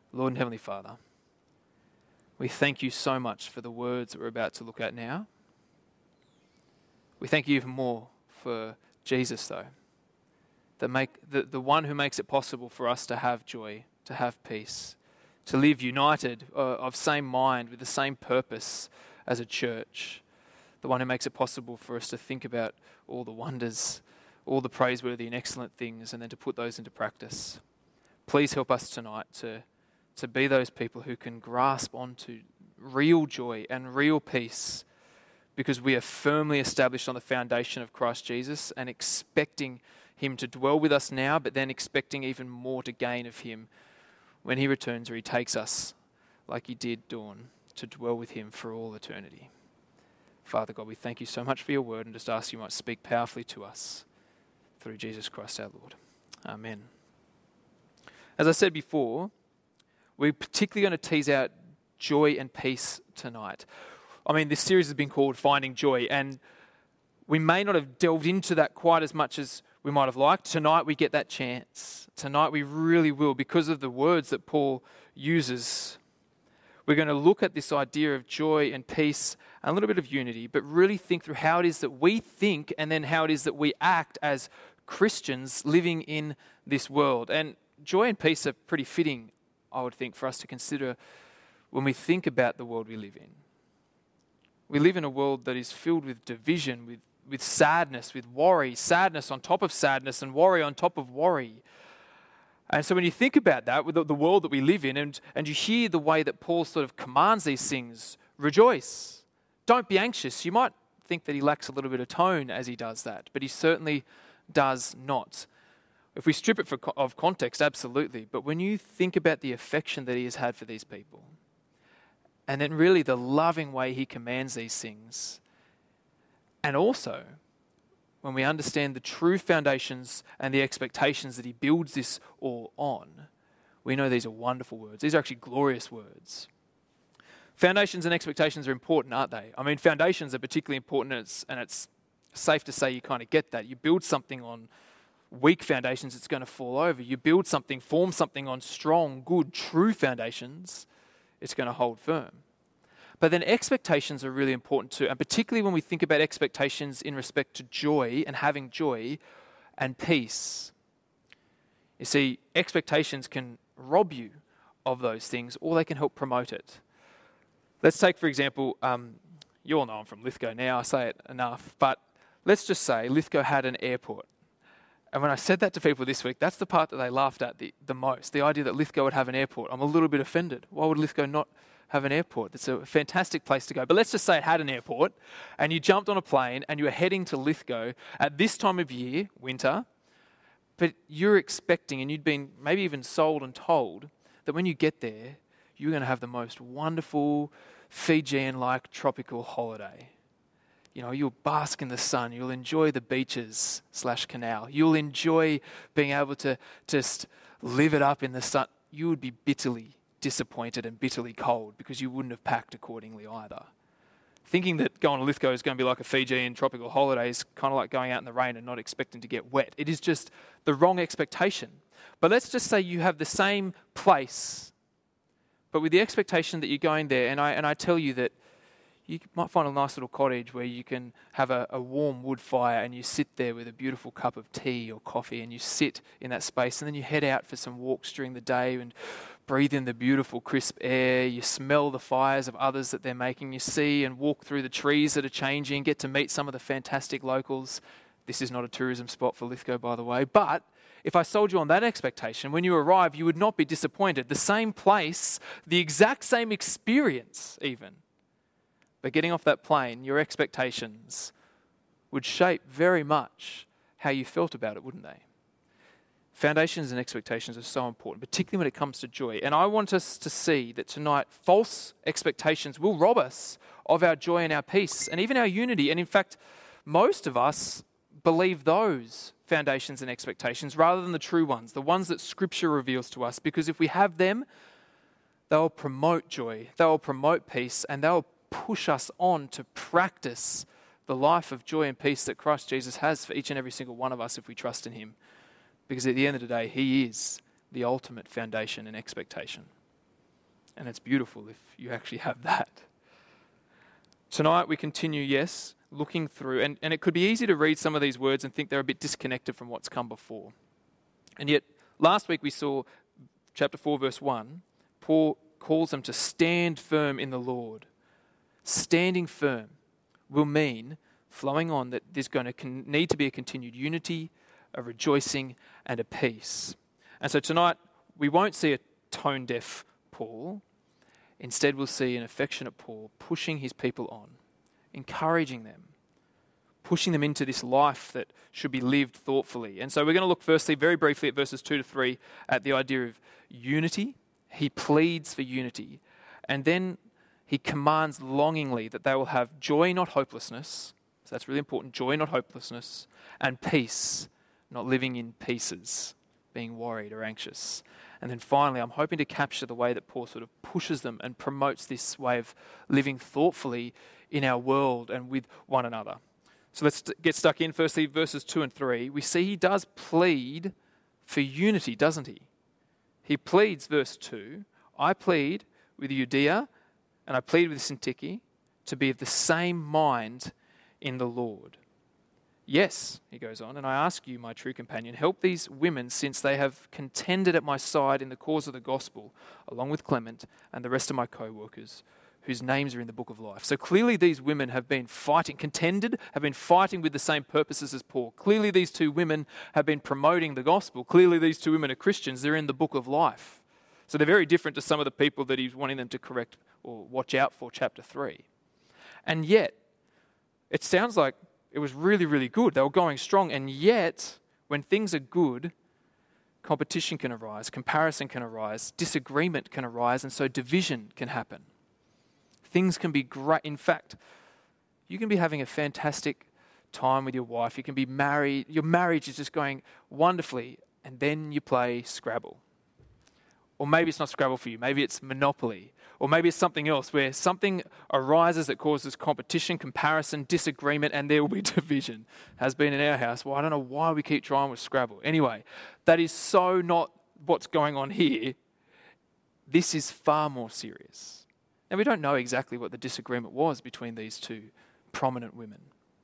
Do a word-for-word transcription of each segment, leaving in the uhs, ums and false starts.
Lord and Heavenly Father, we thank you so much for the words that we're about to look at now. We thank you even more for Jesus, though, that make the, the one who makes it possible for us to have joy, to have peace, to live united, uh, of same mind, with the same purpose as a church. The one who makes it possible for us to think about all the wonders, all the praiseworthy and excellent things, and then to put those into practice. Please help us tonight to, to be those people who can grasp onto real joy and real peace, because we are firmly established on the foundation of Christ Jesus and expecting him to dwell with us now, but then expecting even more to gain of him when he returns, or he takes us, like he did Dawn, to dwell with him for all eternity. Father God, we thank you so much for your word, and just ask you might speak powerfully to us through Jesus Christ our Lord. Amen. As I said before, we're particularly going to tease out joy and peace tonight. I mean, this series has been called Finding Joy, and we may not have delved into that quite as much as we might have liked. Tonight we get that chance. Tonight we really will, because of the words that Paul uses. We're going to look at this idea of joy and peace and a little bit of unity, but really think through how it is that we think and then how it is that we act as Christians living in this world. And joy and peace are pretty fitting, I would think, for us to consider when we think about the world we live in. We live in a world that is filled with division, with, with sadness, with worry, sadness on top of sadness and worry on top of worry. And so when you think about that, with the, the world that we live in, and, and you hear the way that Paul sort of commands these things, rejoice, don't be anxious. You might think that he lacks a little bit of tone as he does that, but he certainly does not. If we strip it for, of context, absolutely. But when you think about the affection that he has had for these people, and then really the loving way he commands these things, and also when we understand the true foundations and the expectations that he builds this all on, we know these are wonderful words. These are actually glorious words. Foundations and expectations are important, aren't they? I mean, foundations are particularly important, and it's, and it's safe to say you kind of get that. You build something on weak foundations, it's going to fall over. You build something, form something on strong, good, true foundations, it's going to hold firm. But then expectations are really important too, and particularly when we think about expectations in respect to joy and having joy and peace. You see, expectations can rob you of those things, or they can help promote it. Let's take, for example, um, you all know I'm from Lithgow now, I say it enough, but let's just say Lithgow had an airport. And when I said that to people this week, that's the part that they laughed at the, the most, the idea that Lithgow would have an airport. I'm a little bit offended. Why would Lithgow not have an airport? It's a fantastic place to go. But let's just say it had an airport, and you jumped on a plane and you were heading to Lithgow at this time of year, winter, but you're expecting, and you'd been maybe even sold and told, that when you get there, you're going to have the most wonderful Fijian-like tropical holiday. You know, you'll bask in the sun, you'll enjoy the beaches slash canal, you'll enjoy being able to just live it up in the sun. You would be bitterly disappointed and bitterly cold because you wouldn't have packed accordingly either. Thinking that going to Lithgow is going to be like a Fijian tropical holiday is kind of like going out in the rain and not expecting to get wet. It is just the wrong expectation. But let's just say you have the same place, but with the expectation that you're going there, and I and I tell you that you might find a nice little cottage where you can have a, a warm wood fire and you sit there with a beautiful cup of tea or coffee, and you sit in that space, and then you head out for some walks during the day and breathe in the beautiful crisp air. You smell the fires of others that they're making. You see and walk through the trees that are changing, get to meet some of the fantastic locals. This is not a tourism spot for Lithgow, by the way, but if I sold you on that expectation, when you arrive, you would not be disappointed. The same place, the exact same experience even. But getting off that plane, your expectations would shape very much how you felt about it, wouldn't they? Foundations and expectations are so important, particularly when it comes to joy. And I want us to see that tonight, false expectations will rob us of our joy and our peace and even our unity. And in fact, most of us believe those foundations and expectations rather than the true ones, the ones that Scripture reveals to us. Because if we have them, they'll promote joy, they'll promote peace, and they'll push us on to practice the life of joy and peace that Christ Jesus has for each and every single one of us if we trust in him. Because at the end of the day, he is the ultimate foundation and expectation. And it's beautiful if you actually have that. Tonight we continue, yes, looking through, and, and it could be easy to read some of these words and think they're a bit disconnected from what's come before. And yet, last week we saw chapter four, verse one, Paul calls them to stand firm in the Lord. Standing firm will mean flowing on that there's going to con- need to be a continued unity, a rejoicing, and a peace. And so tonight, we won't see a tone-deaf Paul. Instead, we'll see an affectionate Paul pushing his people on, encouraging them, pushing them into this life that should be lived thoughtfully. And so we're going to look firstly, very briefly, at verses two to three, at the idea of unity. He pleads for unity. And then he commands longingly that they will have joy, not hopelessness. So that's really important. Joy, not hopelessness. And peace, not living in pieces, being worried or anxious. And then finally, I'm hoping to capture the way that Paul sort of pushes them and promotes this way of living thoughtfully in our world and with one another. So let's get stuck in. Firstly, verses two and three. We see he does plead for unity, doesn't he? He pleads, verse two, I plead with Euodia and I plead with Syntyche to be of the same mind in the Lord. Yes, he goes on, and I ask you, my true companion, help these women since they have contended at my side in the cause of the gospel, along with Clement and the rest of my co-workers, whose names are in the book of life. So clearly these women have been fighting, contended, have been fighting with the same purposes as Paul. Clearly these two women have been promoting the gospel. Clearly these two women are Christians. They're in the book of life. So they're very different to some of the people that he's wanting them to correct or watch out for, chapter three. And yet, it sounds like it was really, really good. They were going strong. And yet, when things are good, competition can arise, comparison can arise, disagreement can arise, and so division can happen. Things can be great. In fact, you can be having a fantastic time with your wife. You can be married. Your marriage is just going wonderfully, and then you play Scrabble. Or maybe it's not Scrabble for you. Maybe it's Monopoly. Or maybe it's something else where something arises that causes competition, comparison, disagreement, and there will be division. Has been in our house. Well, I don't know why we keep trying with Scrabble. Anyway, that is so not what's going on here. This is far more serious. And we don't know exactly what the disagreement was between these two prominent women.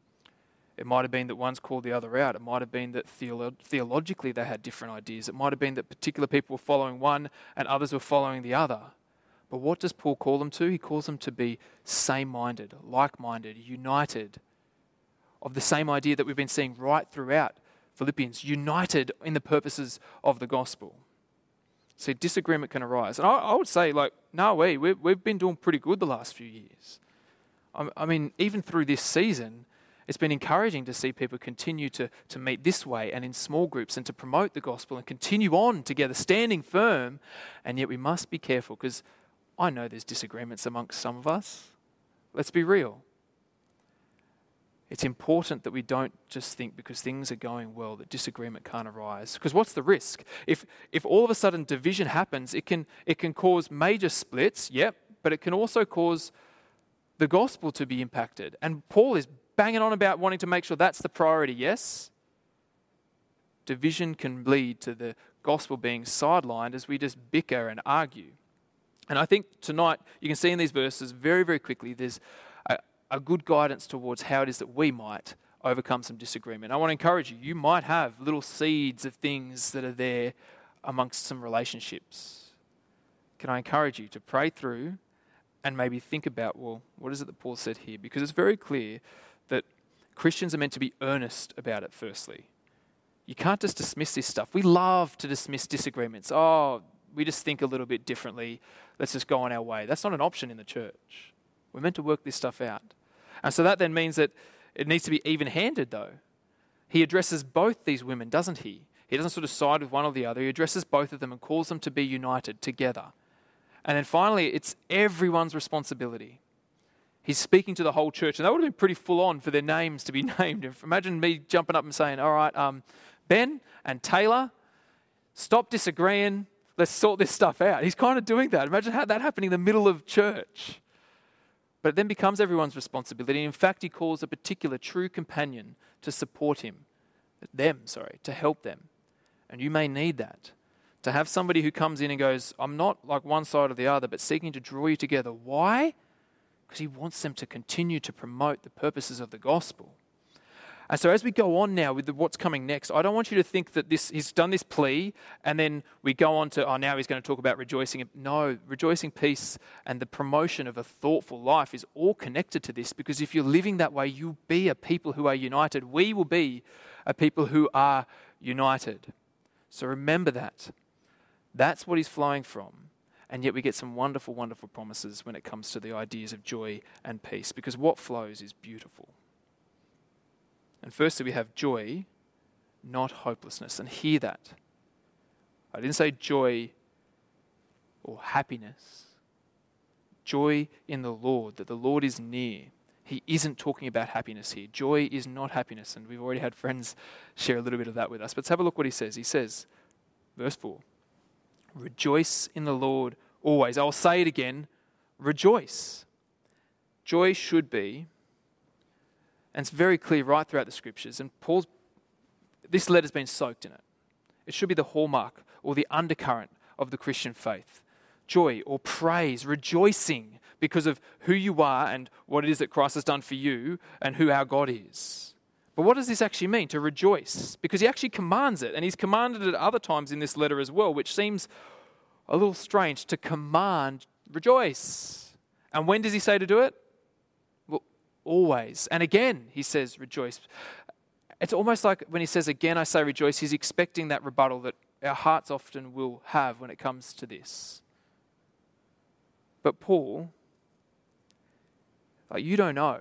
It might have been that one's called the other out. It might have been that theolo- theologically they had different ideas. It might have been that particular people were following one and others were following the other. But what does Paul call them to? He calls them to be same-minded, like-minded, united, of the same idea that we've been seeing right throughout Philippians, united in the purposes of the gospel. So disagreement can arise. And I, I would say, like, no way, we've, we've been doing pretty good the last few years. I, I mean, even through this season, it's been encouraging to see people continue to, to meet this way and in small groups and to promote the gospel and continue on together, standing firm. And yet we must be careful because I know there's disagreements amongst some of us. Let's be real. It's important that we don't just think because things are going well that disagreement can't arise. Because what's the risk? If if all of a sudden division happens, it can it can cause major splits, yep, but it can also cause the gospel to be impacted. And Paul is banging on about wanting to make sure that's the priority, yes? Division can lead to the gospel being sidelined as we just bicker and argue. And I think tonight, you can see in these verses very, very quickly, there's a, a good guidance towards how it is that we might overcome some disagreement. I want to encourage you, you might have little seeds of things that are there amongst some relationships. Can I encourage you to pray through and maybe think about, well, what is it that Paul said here? Because it's very clear that Christians are meant to be earnest about it, firstly. You can't just dismiss this stuff. We love to dismiss disagreements. Oh, we just think a little bit differently. Let's just go on our way. That's not an option in the church. We're meant to work this stuff out. And so that then means that it needs to be even-handed, though. He addresses both these women, doesn't he? He doesn't sort of side with one or the other. He addresses both of them and calls them to be united together. And then finally, it's everyone's responsibility. He's speaking to the whole church, and that would have been pretty full on for their names to be named. Imagine me jumping up and saying, all right, um, Ben and Taylor, stop disagreeing. Let's sort this stuff out. He's kind of doing that. Imagine how that happening in the middle of church. But it then becomes everyone's responsibility. In fact, he calls a particular true companion to support him, them, sorry, to help them. And you may need that, To have somebody who comes in and goes, I'm not like one side or the other, but seeking to draw you together. Why? Because he wants them to continue to promote the purposes of the gospel. And so as we go on now with the, what's coming next, I don't want you to think that this he's done this plea and then we go on to, oh, now he's going to talk about rejoicing. No, rejoicing, peace, and the promotion of a thoughtful life is all connected to this, because if you're living that way, you'll be a people who are united. We will be a people who are united. So remember that. That's what he's flowing from. And yet we get some wonderful, wonderful promises when it comes to the ideas of joy and peace, because what flows is beautiful. And firstly, we have joy, not hopelessness. And hear that. I didn't say joy or happiness. Joy in the Lord, that the Lord is near. He isn't talking about happiness here. Joy is not happiness. And we've already had friends share a little bit of that with us. But let's have a look what he says. He says, verse four, rejoice in the Lord always. I'll say it again, rejoice. Joy should be, and it's very clear right throughout the scriptures, and Paul's, this letter's been soaked in it. It should be the hallmark or the undercurrent of the Christian faith. Joy or praise, rejoicing because of who you are and what it is that Christ has done for you and who our God is. But what does this actually mean, to rejoice? Because he actually commands it, and he's commanded it other times in this letter as well, which seems a little strange to command rejoice. And when does he say to do it? Well, always. And again, he says rejoice. It's almost like when he says again, I say rejoice, he's expecting that rebuttal that our hearts often will have when it comes to this. But Paul, like, you don't know.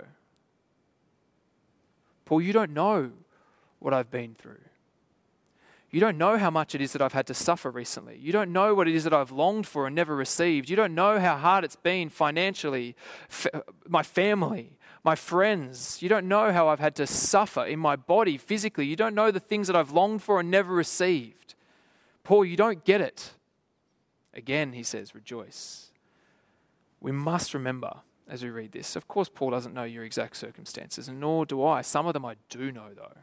Paul, you don't know what I've been through. You don't know how much it is that I've had to suffer recently. You don't know what it is that I've longed for and never received. You don't know how hard it's been financially, f- my family, my friends. You don't know how I've had to suffer in my body physically. You don't know the things that I've longed for and never received. Paul, you don't get it. Again, he says, rejoice. We must remember as we read this. Of course, Paul doesn't know your exact circumstances, and nor do I. Some of them I do know, though.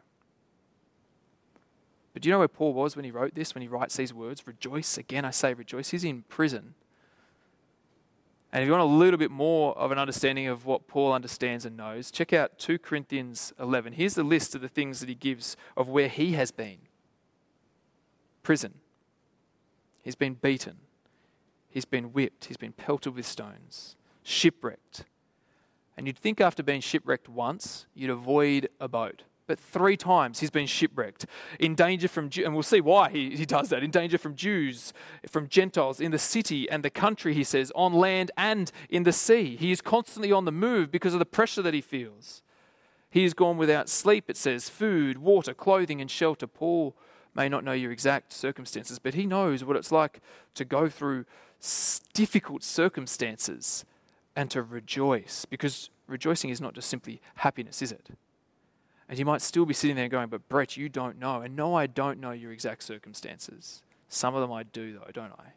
But do you know where Paul was when he wrote this, when he writes these words? Rejoice. Again, I say rejoice. He's in prison. And if you want a little bit more of an understanding of what Paul understands and knows, check out two Corinthians eleven. Here's the list of the things that he gives of where he has been. Prison. He's been beaten. He's been whipped. He's been pelted with stones. Shipwrecked. And you'd think after being shipwrecked once, you'd avoid a boat. But three times he's been shipwrecked. In danger from, and we'll see why he, he does that, in danger from Jews, from Gentiles, in the city and the country, he says, on land and in the sea. He is constantly on the move because of the pressure that he feels. He has gone without sleep, it says, food, water, clothing and shelter. Paul may not know your exact circumstances, but he knows what it's like to go through difficult circumstances and to rejoice, because rejoicing is not just simply happiness, is it? And you might still be sitting there going, but Brett, you don't know. And no, I don't know your exact circumstances. Some of them I do though, don't I?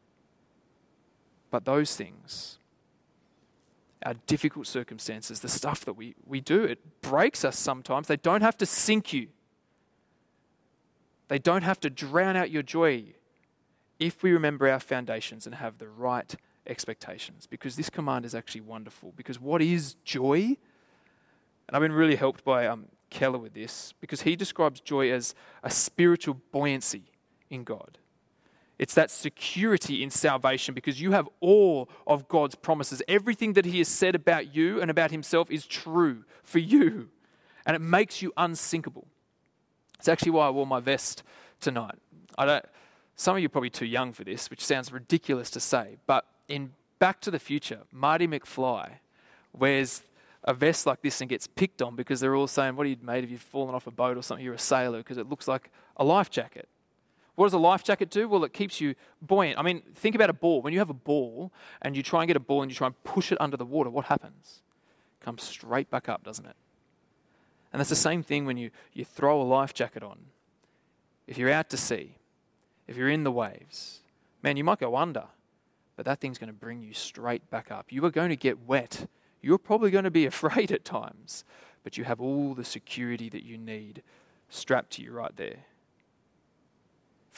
But those things, our difficult circumstances, the stuff that we, we do, it breaks us sometimes. They don't have to sink you. They don't have to drown out your joy if we remember our foundations and have the right expectations. Because this command is actually wonderful. Because what is joy? And I've been really helped by um, Keller with this, because he describes joy as a spiritual buoyancy in God. It's that security in salvation because you have all of God's promises. Everything that he has said about you and about himself is true for you, and it makes you unsinkable. It's actually why I wore my vest tonight. I don't. Some of you are probably too young for this, which sounds ridiculous to say, but in Back to the Future, Marty McFly wears a vest like this and gets picked on because they're all saying, what are you made of? You've fallen off a boat or something, you're a sailor, because it looks like a life jacket. What does a life jacket do? Well, it keeps you buoyant. I mean, think about a ball. When you have a ball and you try and get a ball and you try and push it under the water, what happens? It comes straight back up, doesn't it? And that's the same thing when you, you throw a life jacket on. If you're out to sea, if you're in the waves, man, you might go under, but that thing's going to bring you straight back up. You are going to get wet. You're probably going to be afraid at times, but you have all the security that you need strapped to you right there.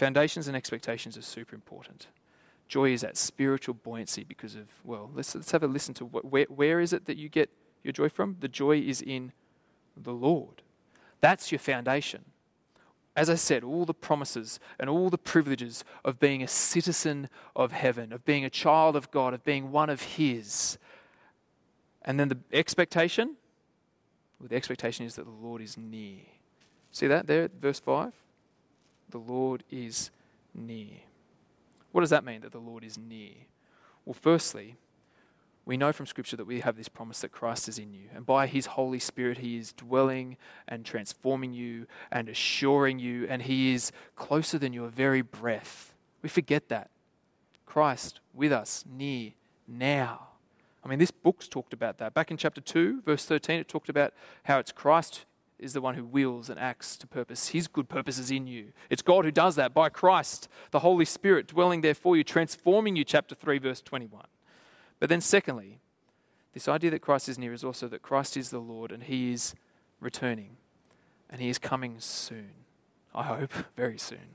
Foundations and expectations are super important. Joy is that spiritual buoyancy because of, well, let's, let's have a listen to what, where, where is it that you get your joy from? The joy is in the Lord. That's your foundation. As I said, all the promises and all the privileges of being a citizen of heaven, of being a child of God, of being one of His. And then the expectation? Well, the expectation is that the Lord is near. See that there, verse five? The Lord is near. What does that mean, that the Lord is near? Well, firstly, we know from Scripture that we have this promise that Christ is in you. And by His Holy Spirit, He is dwelling and transforming you and assuring you. And He is closer than your very breath. We forget that. Christ with us, near, now. I mean, this book's talked about that. Back in chapter two, verse thirteen, it talked about how it's Christ is the one who wills and acts to purpose His good purposes in you. It's God who does that by Christ, the Holy Spirit dwelling there for you, transforming you, chapter three, verse twenty-one. But then secondly, this idea that Christ is near is also that Christ is the Lord and He is returning. And He is coming soon. I hope, very soon.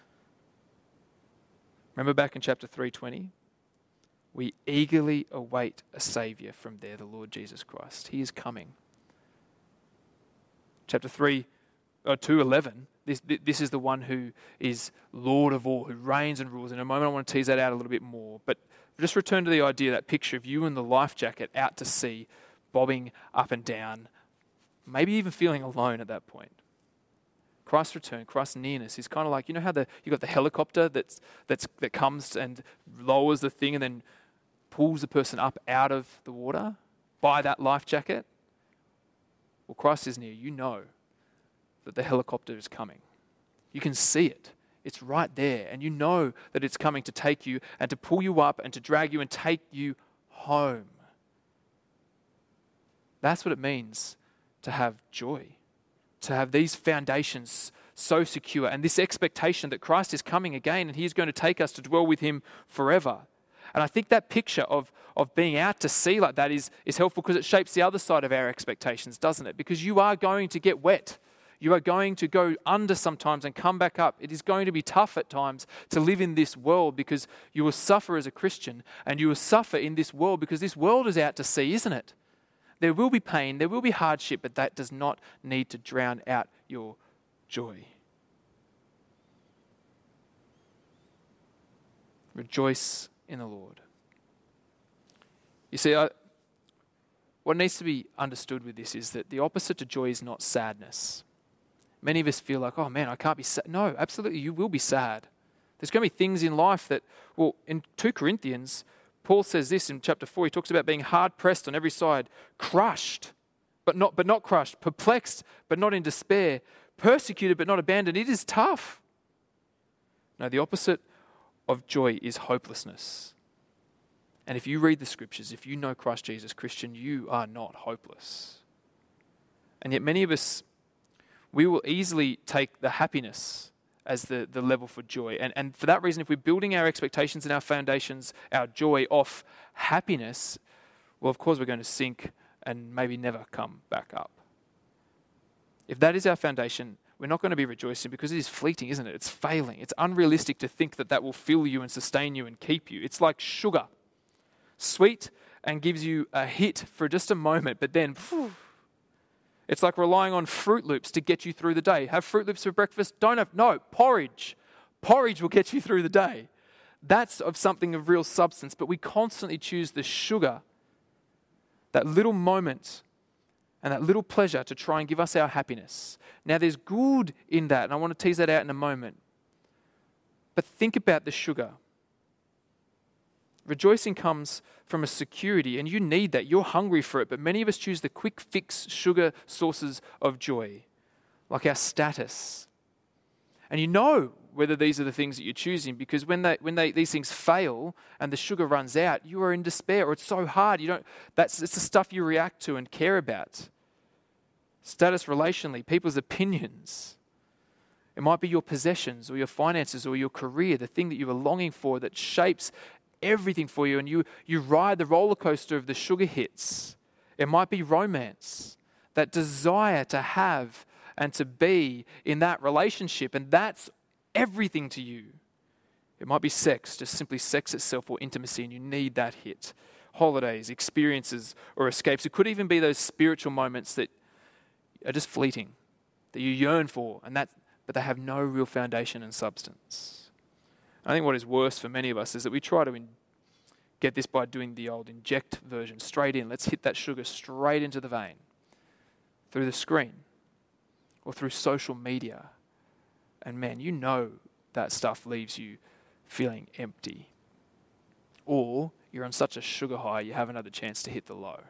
Remember back in chapter three twenty? We eagerly await a Saviour from there, the Lord Jesus Christ. He is coming. Chapter three, uh, two eleven, this, this is the one who is Lord of all, who reigns and rules. In a moment I want to tease that out a little bit more. But just return to the idea, that picture of you in the life jacket out to sea, bobbing up and down, maybe even feeling alone at that point. Christ's return, Christ's nearness is kind of like, you know how the you got the helicopter that's that's that comes and lowers the thing and then pulls the person up out of the water by that life jacket? Well, Christ is near. You know that the helicopter is coming. You can see it. It's right there. And you know that it's coming to take you and to pull you up and to drag you and take you home. That's what it means to have joy. To have these foundations so secure and this expectation that Christ is coming again and He is going to take us to dwell with Him forever. And I think that picture of, of being out to sea like that is, is helpful because it shapes the other side of our expectations, doesn't it? Because you are going to get wet. You are going to go under sometimes and come back up. It is going to be tough at times to live in this world because you will suffer as a Christian and you will suffer in this world because this world is out to sea, isn't it? There will be pain, there will be hardship, but that does not need to drown out your joy. Rejoice in the Lord. You see, I, what needs to be understood with this is that the opposite to joy is not sadness. Many of us feel like, oh man, I can't be sad. No, absolutely, you will be sad. There's going to be things in life that, well, in two Corinthians, Paul says this in chapter four. He talks about being hard-pressed on every side, crushed, but not, but not crushed, perplexed, but not in despair, persecuted, but not abandoned. It is tough. No, the opposite of joy is hopelessness. And if you read the Scriptures, if you know Christ Jesus, Christian, you are not hopeless. And yet many of us, we will easily take the happiness as the, the level for joy. And, and for that reason, if we're building our expectations and our foundations, our joy off happiness, well, of course we're going to sink and maybe never come back up. If that is our foundation, we're not going to be rejoicing because it is fleeting, isn't it? It's failing. It's unrealistic to think that that will fill you and sustain you and keep you. It's like sugar. Sweet and gives you a hit for just a moment, but then phew, it's like relying on Fruit Loops to get you through the day. Have Fruit Loops for breakfast? Don't have, no, porridge. Porridge will get you through the day. That's of something of real substance, but we constantly choose the sugar, that little moment and that little pleasure to try and give us our happiness. Now there's good in that, and I want to tease that out in a moment. But think about the sugar. Rejoicing comes from a security, and you need that. You're hungry for it, but many of us choose the quick fix sugar sources of joy, like our status. And you know whether these are the things that you're choosing because when they, when they, these things fail and the sugar runs out, you are in despair, or it's so hard. You don't. That's it's the stuff you react to and care about. Status relationally, people's opinions. It might be your possessions or your finances or your career, the thing that you are longing for that shapes everything for you, and you, you ride the roller coaster of the sugar hits. It might be romance, that desire to have and to be in that relationship, and that's everything to you. It might be sex, just simply sex itself or intimacy, and you need that hit. Holidays, experiences, or escapes. It could even be those spiritual moments that are just fleeting, that you yearn for, and that, but they have no real foundation and substance. I think what is worse for many of us is that we try to in, get this by doing the old inject version, straight in. Let's hit that sugar straight into the vein, through the screen, or through social media. And man, you know that stuff leaves you feeling empty. Or you're on such a sugar high, you haven't had the chance to hit the low.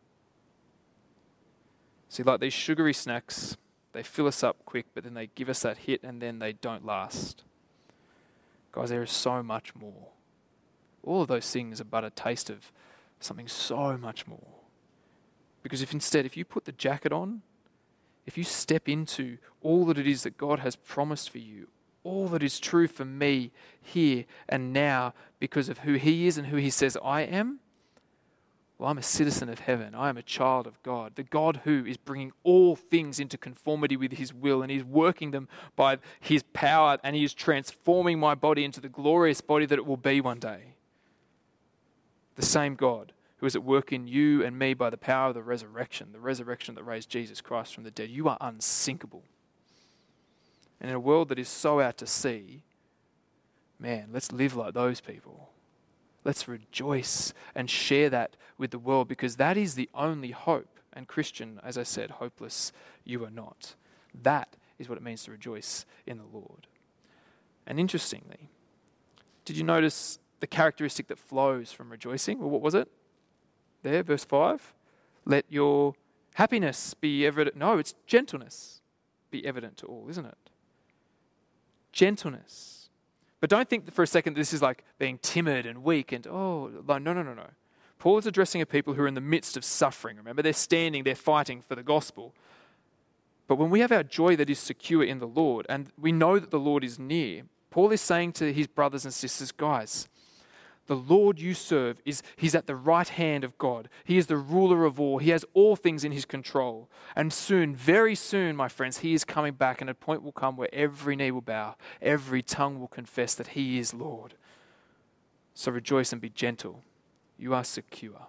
See, like these sugary snacks, they fill us up quick, but then they give us that hit and then they don't last. Guys, there is so much more. All of those things are but a taste of something so much more. Because if instead, if you put the jacket on, if you step into all that it is that God has promised for you, all that is true for me here and now because of who He is and who He says I am, well, I'm a citizen of heaven. I am a child of God. The God who is bringing all things into conformity with His will, and He's working them by His power, and He is transforming my body into the glorious body that it will be one day. The same God who is at work in you and me by the power of the resurrection, the resurrection that raised Jesus Christ from the dead. You are unsinkable. And in a world that is so out to sea, man, let's live like those people. Let's rejoice and share that with the world, because that is the only hope. And Christian, as I said, hopeless you are not. That is what it means to rejoice in the Lord. And interestingly, did you notice the characteristic that flows from rejoicing? Well, what was it? There, verse five. Let your happiness be evident. No, it's gentleness be evident to all, isn't it? Gentleness. But don't think for a second this is like being timid and weak and, oh, no, no, no, no. Paul is addressing a people who are in the midst of suffering. Remember, they're standing, they're fighting for the gospel. But when we have our joy that is secure in the Lord, and we know that the Lord is near, Paul is saying to his brothers and sisters, guys, the Lord you serve, is He's at the right hand of God. He is the ruler of all. He has all things in His control. And soon, very soon, my friends, He is coming back, and a point will come where every knee will bow, every tongue will confess that He is Lord. So rejoice and be gentle. You are secure.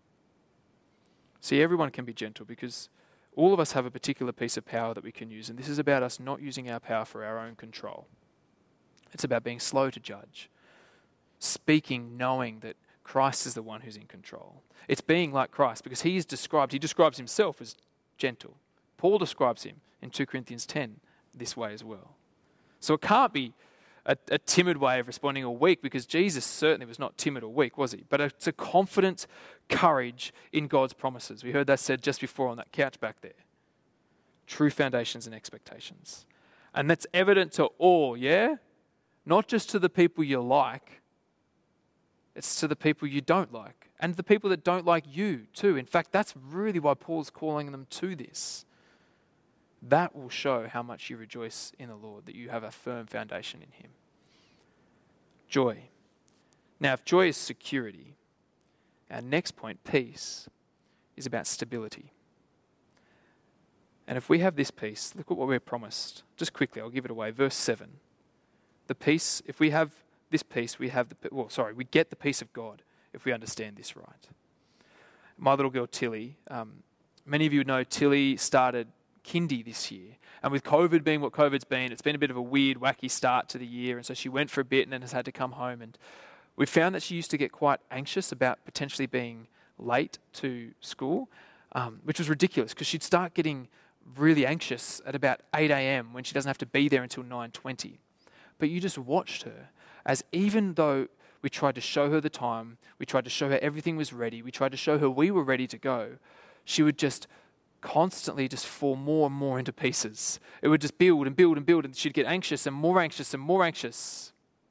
See, everyone can be gentle because all of us have a particular piece of power that we can use. And this is about us not using our power for our own control. It's about being slow to judge. Speaking knowing that Christ is the one who's in control. It's being like Christ because He is described, He describes Himself as gentle. Paul describes Him in two Corinthians ten this way as well. So it can't be a, a timid way of responding or weak, because Jesus certainly was not timid or weak, was He? But it's a confident courage in God's promises. We heard that said just before on that couch back there. True foundations and expectations. And that's evident to all, yeah? Not just to the people you like, it's to the people you don't like, and the people that don't like you too. In fact, that's really why Paul's calling them to this. That will show how much you rejoice in the Lord, that you have a firm foundation in Him. Joy. Now, if joy is security, our next point, peace, is about stability. And if we have this peace, look at what we're promised. Just quickly, I'll give it away. Verse seven. The peace, if we have this peace, we have the, well, sorry, we get the peace of God if we understand this right. My little girl Tilly, um, many of you know Tilly started kindy this year. And with COVID being what COVID's been, it's been a bit of a weird, wacky start to the year. And so she went for a bit and then has had to come home. And we found that she used to get quite anxious about potentially being late to school, um, which was ridiculous because she'd start getting really anxious at about eight a.m. when she doesn't have to be there until nine twenty. But you just watched her as, even though we tried to show her the time, we tried to show her everything was ready, we tried to show her we were ready to go, she would just constantly just fall more and more into pieces. It would just build and build and build, and she'd get anxious and more anxious and more anxious.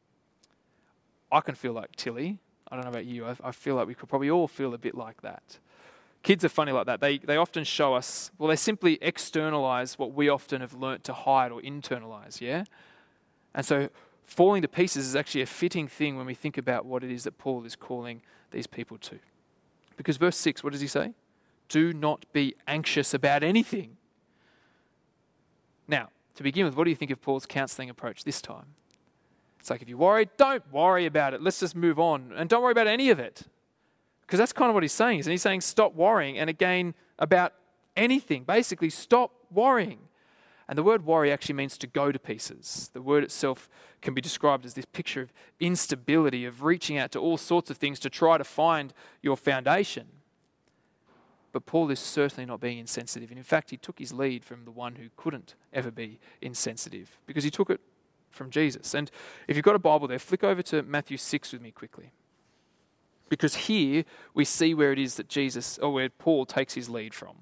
I can feel like Tilly. I don't know about you. I, I feel like we could probably all feel a bit like that. Kids are funny like that. They they often show us, well, they simply externalize what we often have learnt to hide or internalize, yeah? And so falling to pieces is actually a fitting thing when we think about what it is that Paul is calling these people to. Because verse six, what does he say? Do not be anxious about anything. Now, To begin with, what do you think of Paul's counselling approach this time? It's like, if you're worried, don't worry about it. Let's just move on. And don't worry about any of it. Because that's kind of what he's saying. And he's saying stop worrying. And again, about anything. Basically, stop worrying. And the word worry actually means to go to pieces. The word itself can be described as this picture of instability, of reaching out to all sorts of things to try to find your foundation. But Paul is certainly not being insensitive. And in fact, he took his lead from the one who couldn't ever be insensitive, because he took it from Jesus. And if you've got a Bible there, flick over to Matthew six with me quickly. Because here we see where it is that Jesus, or where Paul takes his lead from.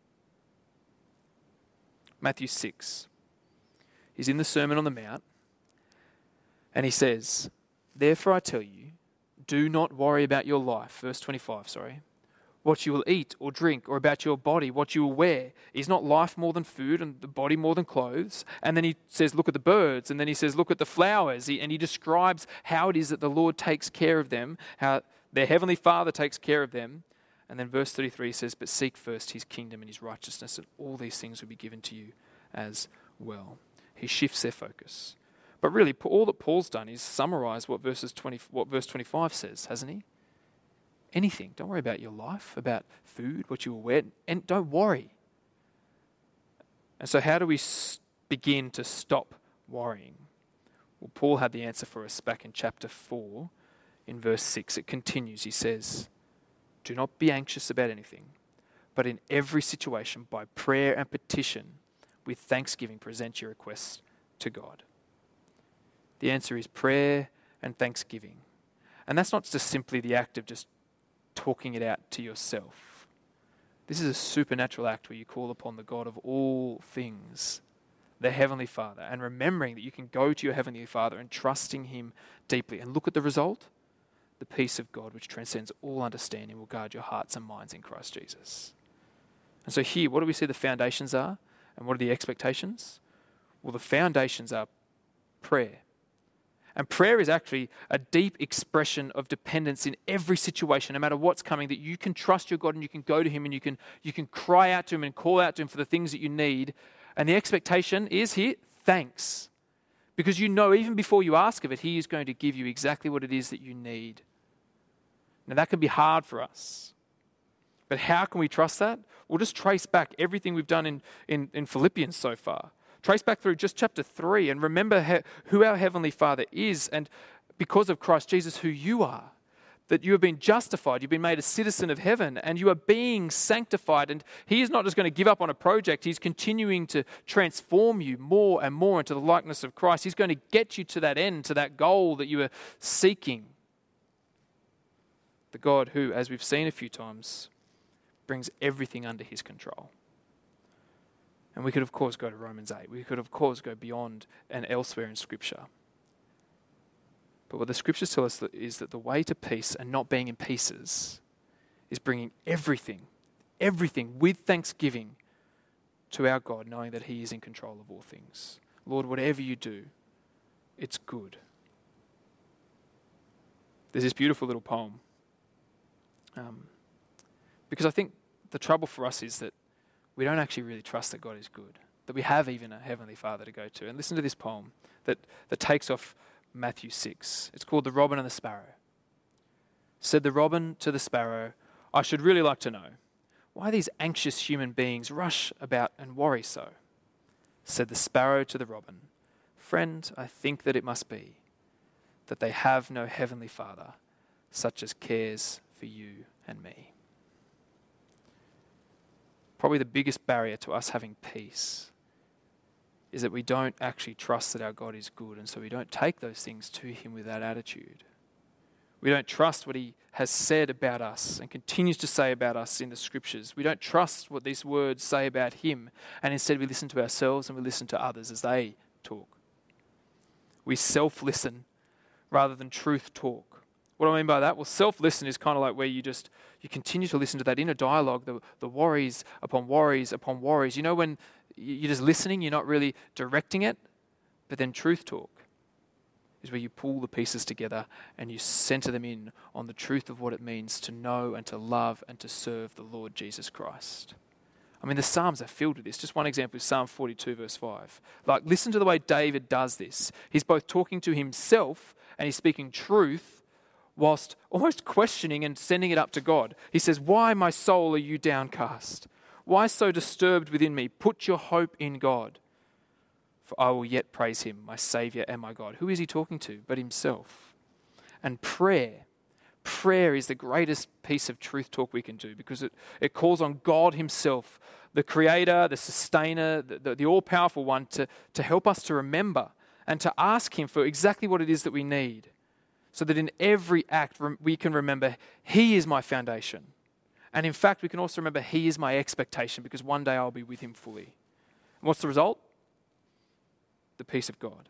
Matthew six. He's in the Sermon on the Mount, and he says, "Therefore I tell you, do not worry about your life," verse twenty-five, sorry, "what you will eat or drink, or about your body, what you will wear. Is not life more than food, and the body more than clothes?" And then he says, look at the birds, and then he says, look at the flowers, he, and he describes how it is that the Lord takes care of them, how their heavenly Father takes care of them. And then verse thirty-three says, "But seek first his kingdom and his righteousness, and all these things will be given to you as well." He shifts their focus. But really, all that Paul's done is summarize what verses twenty, what verse twenty-five says, hasn't he? Anything. Don't worry about your life, about food, what you will wear, and don't worry. And so how do we s- begin to stop worrying? Well, Paul had the answer for us back in chapter four, in verse six. It continues. He says, "Do not be anxious about anything, but in every situation, by prayer and petition, with thanksgiving, present your requests to God." The answer is prayer and thanksgiving. And that's not just simply the act of just talking it out to yourself. This is a supernatural act where you call upon the God of all things, the Heavenly Father, and remembering that you can go to your Heavenly Father and trusting Him deeply. And look at the result. The peace of God, which transcends all understanding, will guard your hearts and minds in Christ Jesus. And so here, what do we see the foundations are? And what are the expectations? Well, the foundations are prayer. And prayer is actually a deep expression of dependence in every situation, no matter what's coming, that you can trust your God and you can go to Him and you can, you can cry out to Him and call out to Him for the things that you need. And the expectation is here, thanks. Because you know even before you ask of it, He is going to give you exactly what it is that you need. Now that can be hard for us. But how can we trust that? We'll just trace back everything we've done in, in, in Philippians so far. Trace back through just chapter three and remember he, who our Heavenly Father is, and because of Christ Jesus, who you are. That you have been justified, you've been made a citizen of heaven, and you are being sanctified. And He is not just going to give up on a project, He's continuing to transform you more and more into the likeness of Christ. He's going to get you to that end, to that goal that you are seeking. The God who, as we've seen a few times, brings everything under His control. And we could, of course, go to Romans eight. We could, of course, go beyond and elsewhere in Scripture. But what the Scriptures tell us is that the way to peace and not being in pieces is bringing everything, everything with thanksgiving to our God, knowing that He is in control of all things. Lord, whatever you do, it's good. There's this beautiful little poem. Um, because I think the trouble for us is that we don't actually really trust that God is good, that we have even a Heavenly Father to go to. And listen to this poem that, that takes off Matthew six. It's called The Robin and the Sparrow. Said the robin to the sparrow, "I should really like to know why these anxious human beings rush about and worry so." Said the sparrow to the robin, "Friend, I think that it must be that they have no Heavenly Father such as cares for you and me." Probably the biggest barrier to us having peace is that we don't actually trust that our God is good, and so we don't take those things to Him with that attitude. We don't trust what He has said about us and continues to say about us in the Scriptures. We don't trust what these words say about Him, and instead we listen to ourselves and we listen to others as they talk. We self-listen rather than truth talk. What do I mean by that? Well, self-listen is kind of like where you just, you continue to listen to that inner dialogue, the, the worries upon worries upon worries. You know when you're just listening, you're not really directing it, but then truth talk is where you pull the pieces together and you center them in on the truth of what it means to know and to love and to serve the Lord Jesus Christ. I mean, the Psalms are filled with this. Just one example is Psalm forty-two, verse five. Like, listen to the way David does this. He's both talking to himself and he's speaking truth whilst almost questioning and sending it up to God. He says, "Why, my soul, are you downcast? Why so disturbed within me? Put your hope in God, for I will yet praise him, my Saviour and my God." Who is he talking to but himself? And prayer, prayer is the greatest piece of truth talk we can do, because it, it calls on God himself, the creator, the sustainer, the, the, the all-powerful one, to, to help us to remember and to ask him for exactly what it is that we need, so that in every act we can remember he is my foundation. And in fact, we can also remember he is my expectation, because one day I'll be with him fully. And what's the result? The peace of God.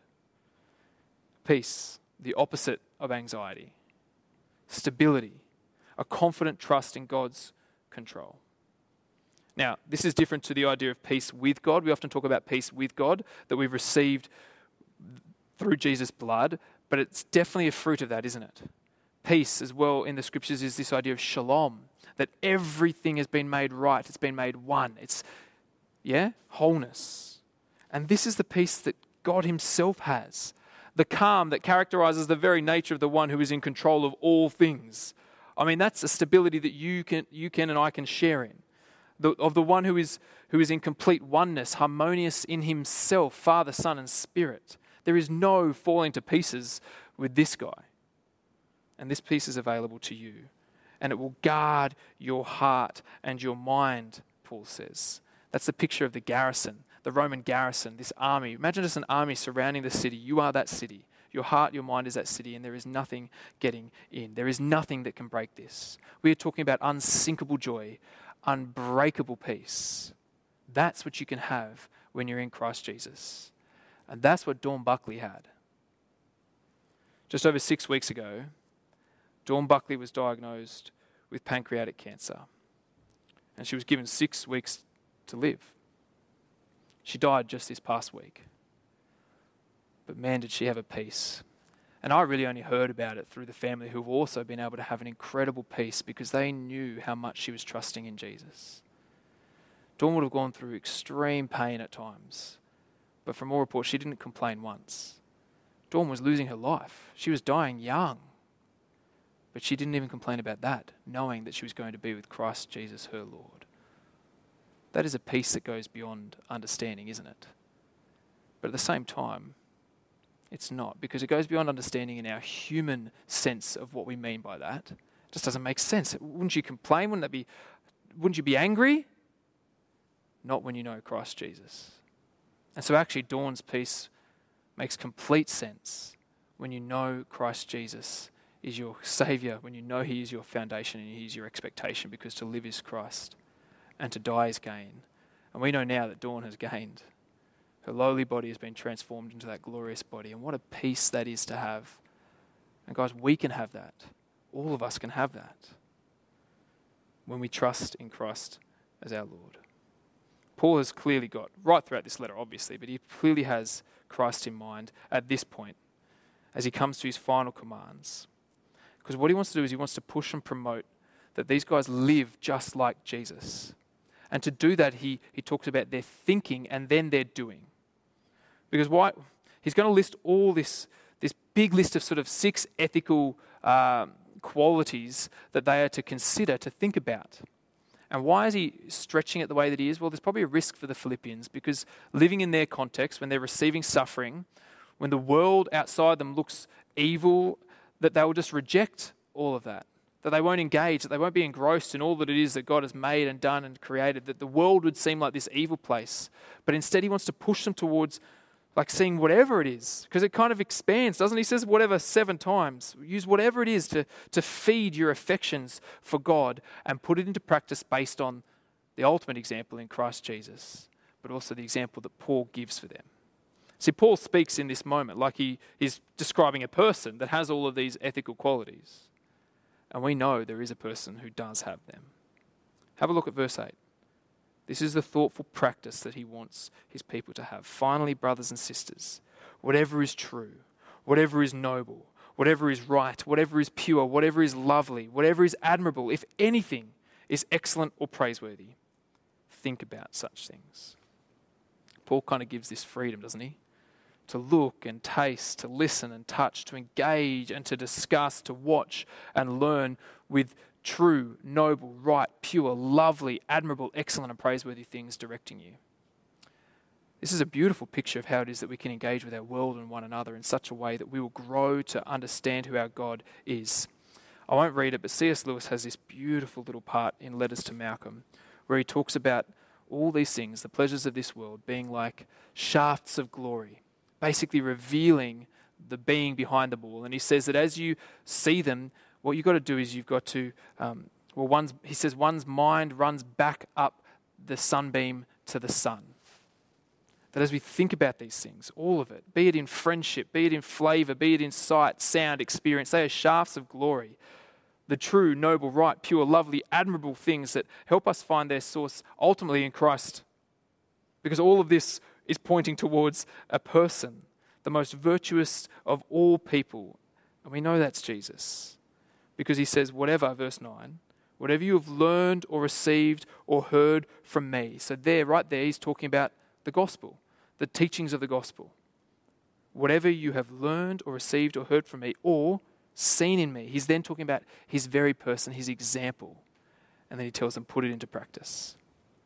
Peace, the opposite of anxiety. Stability, a confident trust in God's control. Now, this is different to the idea of peace with God. We often talk about peace with God that we've received through Jesus' blood, but it's definitely a fruit of that, isn't it? Peace as well in the scriptures is this idea of shalom, that everything has been made right. It's been made one. It's, yeah, wholeness. And this is the peace that God himself has. The calm that characterizes the very nature of the one who is in control of all things. I mean, that's a stability that you can, you can and I can share in. The, of the one who is, who is in complete oneness, harmonious in himself, Father, Son, and Spirit. There is no falling to pieces with this guy. And this peace is available to you. And it will guard your heart and your mind, Paul says. That's the picture of the garrison, the Roman garrison, this army. Imagine just an army surrounding the city. You are that city. Your heart, your mind is that city, and there is nothing getting in. There is nothing that can break this. We are talking about unsinkable joy, unbreakable peace. That's what you can have when you're in Christ Jesus. And that's what Dawn Buckley had. Just over six weeks ago, Dawn Buckley was diagnosed with pancreatic cancer. And she was given six weeks to live. She died just this past week. But man, did she have a peace. And I really only heard about it through the family, who have also been able to have an incredible peace because they knew how much she was trusting in Jesus. Dawn would have gone through extreme pain at times. But from all reports, she didn't complain once. Dawn was losing her life. She was dying young. But she didn't even complain about that, knowing that she was going to be with Christ Jesus, her Lord. That is a peace that goes beyond understanding, isn't it? But at the same time, it's not, because it goes beyond understanding in our human sense of what we mean by that. It just doesn't make sense. Wouldn't you complain? Wouldn't that be, wouldn't you be angry? Not when you know Christ Jesus. And so actually Dawn's peace makes complete sense when you know Christ Jesus is your Saviour, when you know he is your foundation and he is your expectation, because to live is Christ and to die is gain. And we know now that Dawn has gained. Her lowly body has been transformed into that glorious body. And what a peace that is to have. And guys, we can have that. All of us can have that when we trust in Christ as our Lord. Paul has clearly got, right throughout this letter obviously, but he clearly has Christ in mind at this point as he comes to his final commands. Because what he wants to do is he wants to push and promote that these guys live just like Jesus. And to do that, he, he talks about their thinking and then their doing. Because why? He's going to list all this, this big list of sort of six ethical um, qualities that they are to consider, to think about. And why is he stretching it the way that he is? Well, there's probably a risk for the Philippians, because living in their context, when they're receiving suffering, when the world outside them looks evil, that they will just reject all of that. That they won't engage, that they won't be engrossed in all that it is that God has made and done and created, that the world would seem like this evil place. But instead he wants to push them towards like seeing whatever it is, because it kind of expands, doesn't he? He says whatever seven times. Use whatever it is to, to feed your affections for God and put it into practice based on the ultimate example in Christ Jesus, but also the example that Paul gives for them. See, Paul speaks in this moment like he is describing a person that has all of these ethical qualities. And we know there is a person who does have them. Have a look at verse eight. This is the thoughtful practice that he wants his people to have. Finally, brothers and sisters, whatever is true, whatever is noble, whatever is right, whatever is pure, whatever is lovely, whatever is admirable, if anything is excellent or praiseworthy, think about such things. Paul kind of gives this freedom, doesn't he? To look and taste, to listen and touch, to engage and to discuss, to watch and learn with true, noble, right, pure, lovely, admirable, excellent and praiseworthy things directing you. This is a beautiful picture of how it is that we can engage with our world and one another in such a way that we will grow to understand who our God is. I won't read it, but C S Lewis has this beautiful little part in Letters to Malcolm where he talks about all these things, the pleasures of this world, being like shafts of glory, basically revealing the being behind them all. And he says that as you see them, what you've got to do is you've got to, um, well, one's, he says one's mind runs back up the sunbeam to the sun. That as we think about these things, all of it, be it in friendship, be it in flavour, be it in sight, sound, experience, they are shafts of glory. The true, noble, right, pure, lovely, admirable things that help us find their source ultimately in Christ. Because all of this is pointing towards a person, the most virtuous of all people. And we know that's Jesus. Because he says, whatever, verse nine, whatever you have learned or received or heard from me. So there, right there, he's talking about the gospel, the teachings of the gospel. Whatever you have learned or received or heard from me or seen in me. He's then talking about his very person, his example. And then he tells them, put it into practice.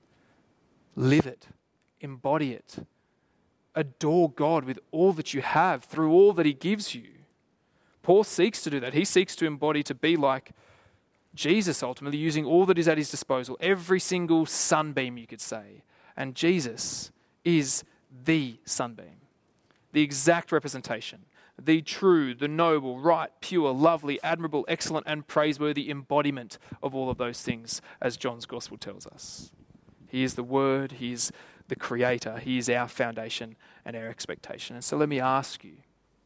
Live it. Embody it. Adore God with all that you have through all that he gives you. Paul seeks to do that. He seeks to embody, to be like Jesus ultimately, using all that is at his disposal. Every single sunbeam, you could say. And Jesus is the sunbeam. The exact representation. The true, the noble, right, pure, lovely, admirable, excellent, and praiseworthy embodiment of all of those things, as John's Gospel tells us. He is the Word, he is the Creator, he is our foundation and our expectation. And so let me ask you,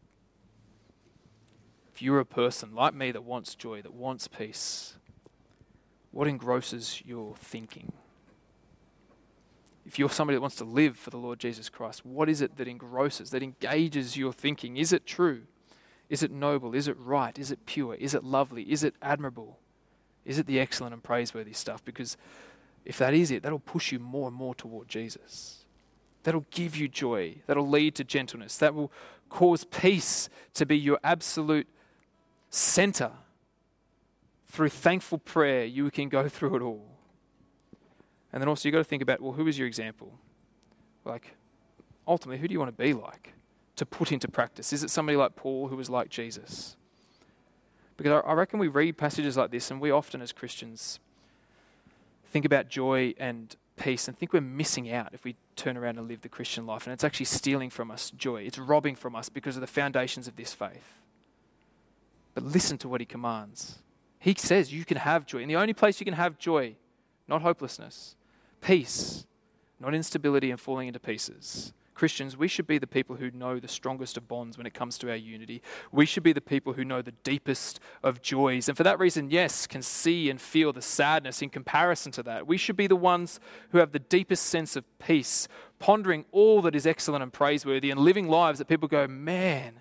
if you're a person like me that wants joy, that wants peace, what engrosses your thinking? If you're somebody that wants to live for the Lord Jesus Christ, what is it that engrosses, that engages your thinking? Is it true? Is it noble? Is it right? Is it pure? Is it lovely? Is it admirable? Is it the excellent and praiseworthy stuff? Because if that is it, that'll push you more and more toward Jesus. That'll give you joy. That'll lead to gentleness. That will cause peace to be your absolute center. Through thankful prayer, you can go through it all. And then also you've got to think about, well, who is your example? Like, ultimately, who do you want to be like? To put into practice. Is it somebody like Paul who was like Jesus? Because I reckon we read passages like this and we often as Christians think about joy and peace and think we're missing out if we turn around and live the Christian life. And it's actually stealing from us joy. It's robbing from us because of the foundations of this faith. But listen to what he commands. He says you can have joy. And the only place you can have joy, not hopelessness, peace, not instability and falling into pieces. Christians, we should be the people who know the strongest of bonds when it comes to our unity. We should be the people who know the deepest of joys. And for that reason, yes, can see and feel the sadness in comparison to that. We should be the ones who have the deepest sense of peace, pondering all that is excellent and praiseworthy and living lives that people go, man,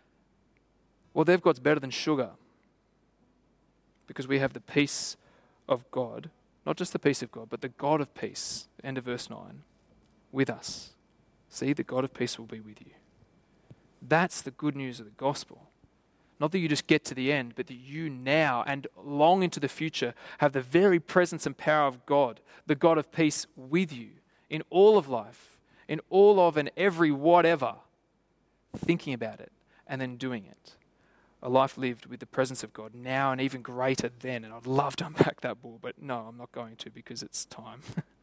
what they've got's better than sugar. Because we have the peace of God. Not just the peace of God, but the God of peace, end of verse nine, with us. See, the God of peace will be with you. That's the good news of the gospel. Not that you just get to the end, but that you now and long into the future have the very presence and power of God, the God of peace with you in all of life, in all of and every whatever, thinking about it and then doing it. A life lived with the presence of God now and even greater then. And I'd love to unpack that more, but no, I'm not going to because it's time.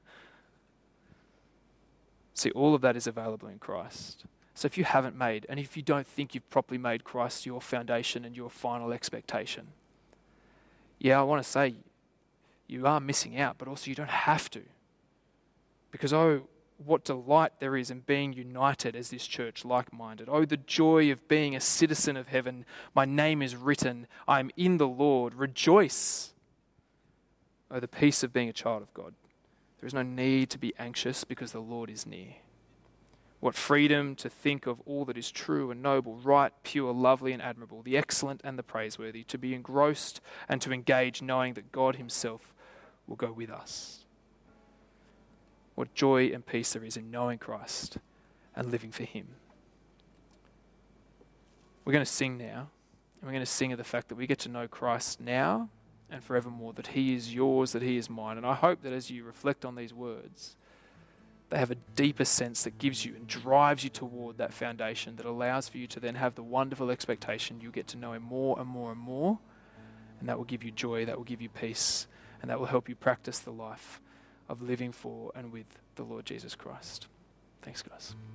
See, all of that is available in Christ. So if you haven't made, and if you don't think you've properly made Christ your foundation and your final expectation, yeah, I want to say you are missing out, but also you don't have to. Because, oh, what delight there is in being united as this church, like-minded. Oh, the joy of being a citizen of heaven. My name is written. I am in the Lord. Rejoice. Oh, the peace of being a child of God. There is no need to be anxious because the Lord is near. What freedom to think of all that is true and noble, right, pure, lovely and admirable, the excellent and the praiseworthy, to be engrossed and to engage knowing that God himself will go with us. what joy and peace there is in knowing Christ and living for him. We're going to sing now, and we're going to sing of the fact that we get to know Christ now and forevermore, that he is yours, that he is mine. And I hope that as you reflect on these words, they have a deeper sense that gives you and drives you toward that foundation that allows for you to then have the wonderful expectation you get to know him more and more and more. And that will give you joy, that will give you peace, and that will help you practice the life of living for and with the Lord Jesus Christ. Thanks, guys.